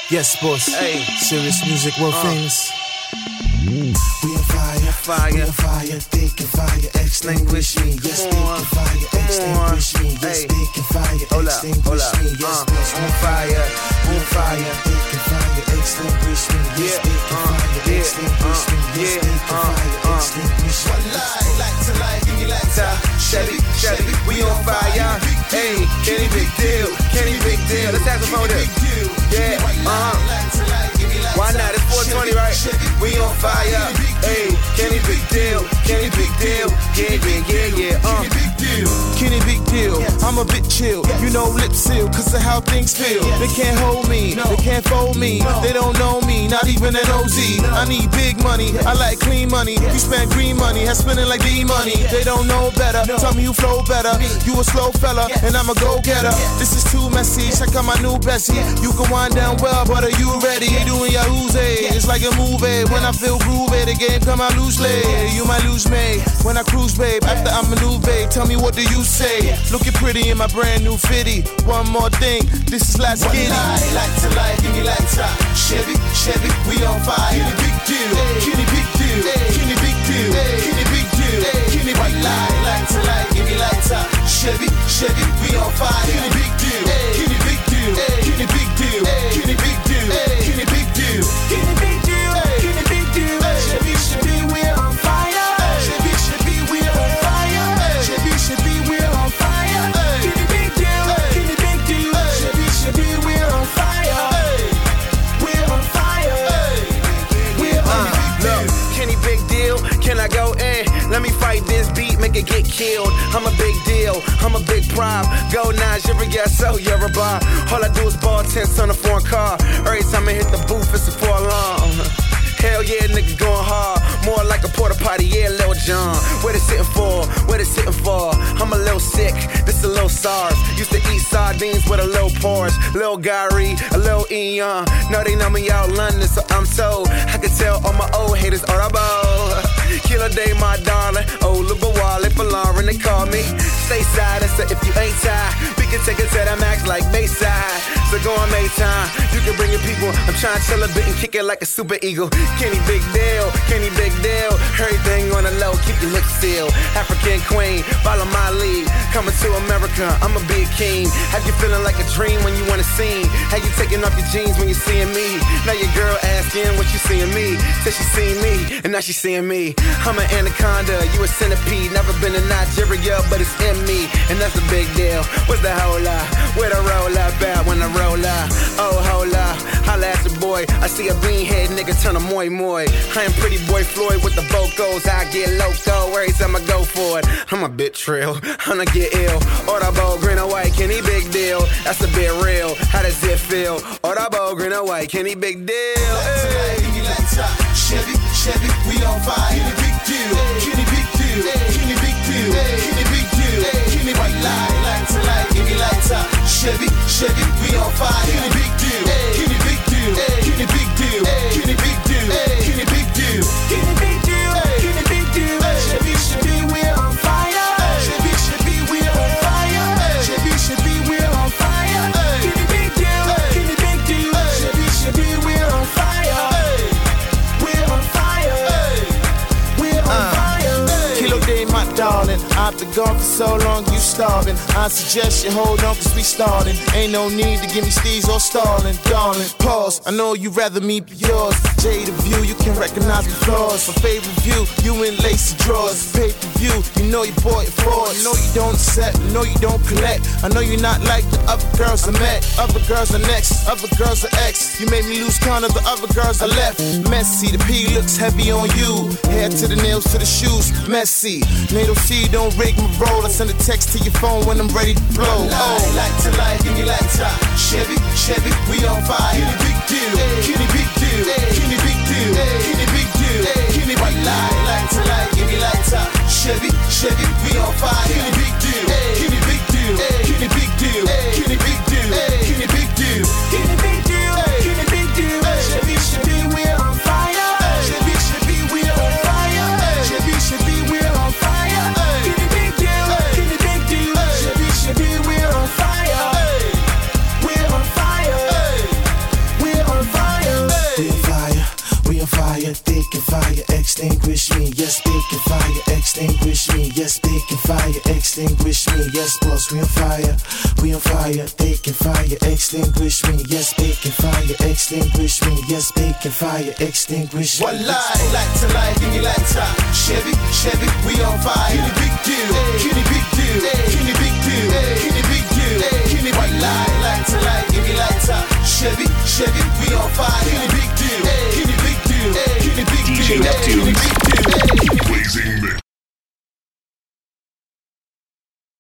Yes, boss. Hey. Serious music, world famous. We on fire, fire. We on fire, thinking fire, extinguish me. Yes, thinking fire, extinguish me. Yes, thinking fire, extinguish me. Yes, boss, on fire, thinking fire, extinguish me. Yes, thinking fire, extinguish me. Yes, thinking fire, extinguish me. One like to lie, give me like to. Chevy, we on fire. Hey, Kenny Big Deal, Let's have some fun with it. Yeah, Why not? It's 420, right? We on fire. Hey, Kenny Big Deal, yeah. Kenny Big Deal, I'm a bit chill. You know, lip seal, cause of how things feel. They can't hold me, they can't fold me. They don't know me, not even an OZ. I need big money, I like clean money. You spend green money, I spend it like D money. They don't know better, tell me who flow better. You a slow fella, and I'm a go-getter. This is too messy, check out my new Bessie. You can wind down well, but are you ready? Doing your Uzi, it's like a movie. When I feel groovy, the game come out loosely. You might lose me when I cruise, babe. After I maneuver, tell me what do you say? Looking pretty in my brand new fitty. One more thing, this is last kitty. Like to lie, give me like top. Chevy, we on fire. Kenny Big Deal, Kenny Big Deal, Kenny Big Deal, Kenny Big Deal, Kenny Big Deal. Like to lie, give me like top. Chevy, we on fire. Kenny Big Deal, Kenny Big Deal, Kenny Big Deal, Kenny Big Deal, Kenny Big Deal, Kenny Big Deal, Kenny Big Deal. Chevy, we're on fire. Chevy, we're on fire. Chevy, we're on fire. Kenny Big Deal, Kenny Big Deal. Chevy, we're on fire. We're on fire. We're on fire. Look, Kenny Big Deal, can I go in? Let me fight this beat, make it get killed. I'm a big deal, I'm a big prop. Go Naj, so you're a bar. All I do is ball tents on a foreign car. Every time I hit the booth, it's a 4 alarm. Hell yeah, nigga going hard. More like a porta potty, yeah, Lil John. What it's sitting for? What it's sitting for? I'm a little sick, this a little SARS. Used to eat sardines with a little Porsche. Lil Gary, a little Eon. No, they know me out London, so I'm told. I can tell all my old haters are about. Killer Day, my darling. Oh, look at Wally for Lauren, they call me. Stay side, and so if you ain't tired, we can take it to the max like Bayside. So go on Maytime, you can bring your people. I'm trying to chill a bit and kick it like a super eagle. Kenny Big Deal, everything on the low, keep your lips sealed. African queen, follow my lead. Coming to America, I'm a big king. Have you feeling like a dream when you wanna sing? Have you taking off your jeans when you're seeing me? Now your girl asking what you seeing me. Said she seen me, and now she seeing me. I'm an anaconda, you a centipede. Never been to Nigeria, but it's in me, and that's a big deal. What's the hola? Where the roll up at when I roll up? Oh, hola, holla at your boy. I see a bean head nigga turn a moi moi. I am pretty boy Floyd with the vocals. I get loco every time I go for it. I'm a bit trill, I'm gonna get ill. Audible, green or white, Kenny Big Deal. That's a bit real, how does it feel? Audible, green or white, Kenny Big Deal. Chevy, we on fire. Kenny Big Deal, Kenny Big Deal, Kenny Big Deal, Kenny Big Deal, Kenny White lie, like to lie, give me like top. Chevy, we on fire. Kenny Big Deal, Kenny Big Deal, Kenny Big Deal, Kenny Big Deal, Kenny Big Deal, Kenny Big Deal, Kenny Big Deal. Chevy, we're on fire. Chevy, we're on fire. Chevy, we're on fire. Kenny Big Deal, Kenny Big Deal. Chevy, we're on fire. We're on fire. We're on fire. Kilo Day, my darling. I've been gone for so long, you starving. I suggest you hold on, cause we starting. Ain't no need to give me steez or stalling. Darling, pause, I know you'd rather me be yours. Jade of view, you can recognize the flaws. My favorite view, you in lacy drawers. Pay-per-view, you know you bought it for. You know you don't accept, you know you don't collect. I know you're not like the other girls I met. Other girls are next, other girls are ex. You made me lose count of the other girls I left. Messy, the P looks heavy on you. Hair to the nails to the shoes, messy. NATO C, don't rig my roll. I send a text to your phone when I'm ready to blow. Like to lie, give me like top. Chevy, we on fire. Kenny Big Deal, Kenny Big Deal, Kenny Big Deal, Kenny Big Deal, Kenny White lie, like to lie, give me like top. Chevy, we on fire. Kenny Big Deal, Kenny Big Deal, Kenny Big Deal, Kenny Big Deal, Kenny Big Deal, Kenny Big Deal, Kenny Big Deal. Chevy, we're on fire. Chevy, we're on fire. Chevy, we're on fire. Kenny Big Deal, Kenny Big Deal. Chevy, we're on fire. We're on fire. extinguish me. Yes, they can fire, extinguish me. Yes, they can fire, extinguish me. Yes, boss, we on fire, we on fire. They can fire, extinguish me. Yes, they can fire, extinguish me. Yes, they can fire, extinguish me. One light to light, give me light top. Chevy, we on fire. Kenny big deal, Kenny big deal, Kenny big deal.